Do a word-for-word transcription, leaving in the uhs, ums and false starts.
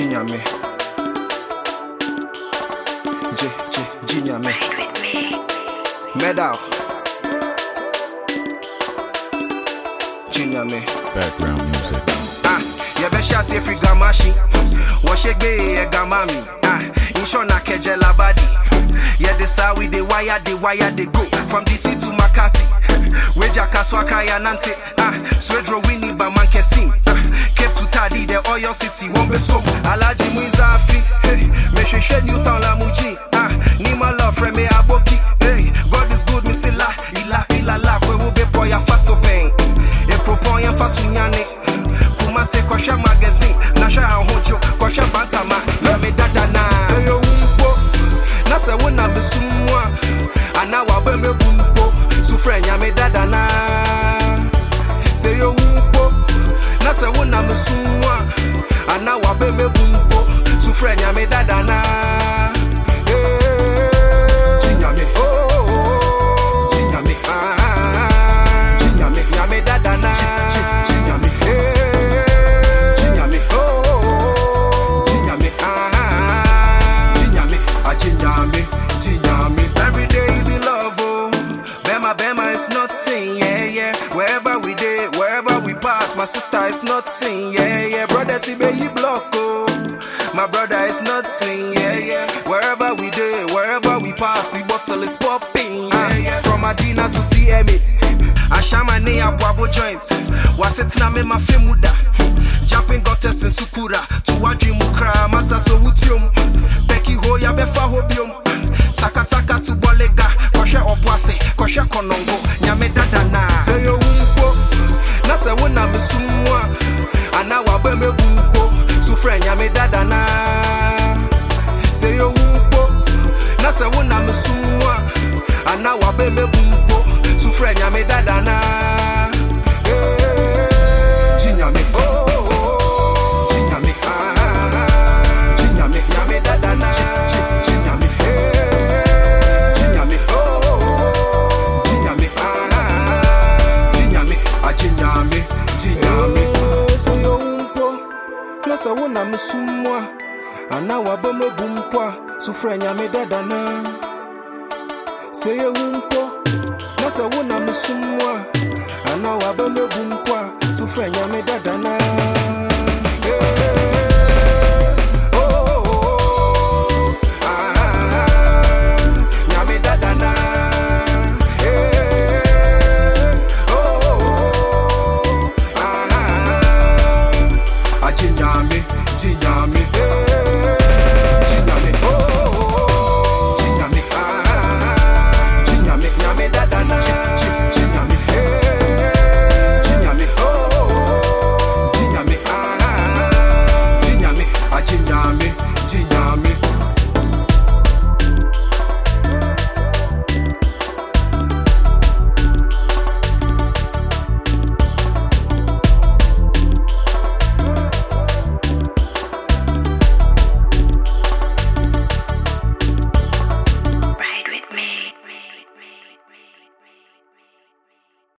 Jinyame. J, J, Jinyame. Medal. Jinyame. Background music. Ah, ya besha se free gamashi. Washegbe e gamami. Ah, inshona keje labadi. Yeah, this how we the wire, the wire they go from D C to Makati. Weja kaswa kaya nante. Ah, swedro winnie ba mankesin. Ah, kept to Tadi the oil city. One be so alaji muizafi. Hey, me she shed new town la muji. Ah, ni my love friend me aboki. Hey, God is good, me say la ila ila la. We will be boy ya faso pen. E propon ya fasu nyane. Kuma se kwasha magazine. Nasha hojo kwasha bantama. Ya me dada na. Say yo umpo. Na se wona besumwa. Ana wa be me bumpo. Su friend ya me dada na. Say yo umpo. Na se wona besumwa. Ana wa be me bumpo. Su friend ya me dada na. Jinyame. Oh. Jinyame. Ah. Jinyame. Nyame dada na. Jinyame. Jinyame. Oh. Jinyame. Ah. Jinyame. Ah. Jinyame. Jinyame. Every day be love, oh. Bema, Bema is nothing, yeah, yeah. Wherever we dey, wherever we pass, my sister is nothing, yeah, yeah. Brother, see baby block, oh. My brother is nothing, yeah, yeah. Wherever we dey, wherever we pass, the bottle is popping, yeah, yeah. From Adina to T M A, Ashama ne Abuabo joint. Wasetina me ma femuda. Jumping gottes in Sukura. To Wadri Mukra, Masa so Wutium. Becky ho ya befa hobium. Saka saka to Bolega. Koshe Obwase, Koshe Konongo. Nyame dada na. Say yo umpo. Nasa wona mesumwa. Ana wabe me bumpo. Sufre nyame dada na. Say yo umpo. Nasa wona mesumwa. Ana wabe me bumpo. Sufre nyame dada na. Jinyame. Oh. Jinyame. Ah. Jinyame. Nyame dada na. Jinyame. Jinyame. Oh. Jinyame. Ah. Jinyame. Ah. Jinyame. Jinyame. So yo umpo. Nasa wona mesumwa. Ana wabe me bumpo. Sufre nyame dada na. Say yo umpo. Nasa wona mesumwa. Ana wabe me bumpo. Sufre nyame dada na. Jinyame, Jinyame,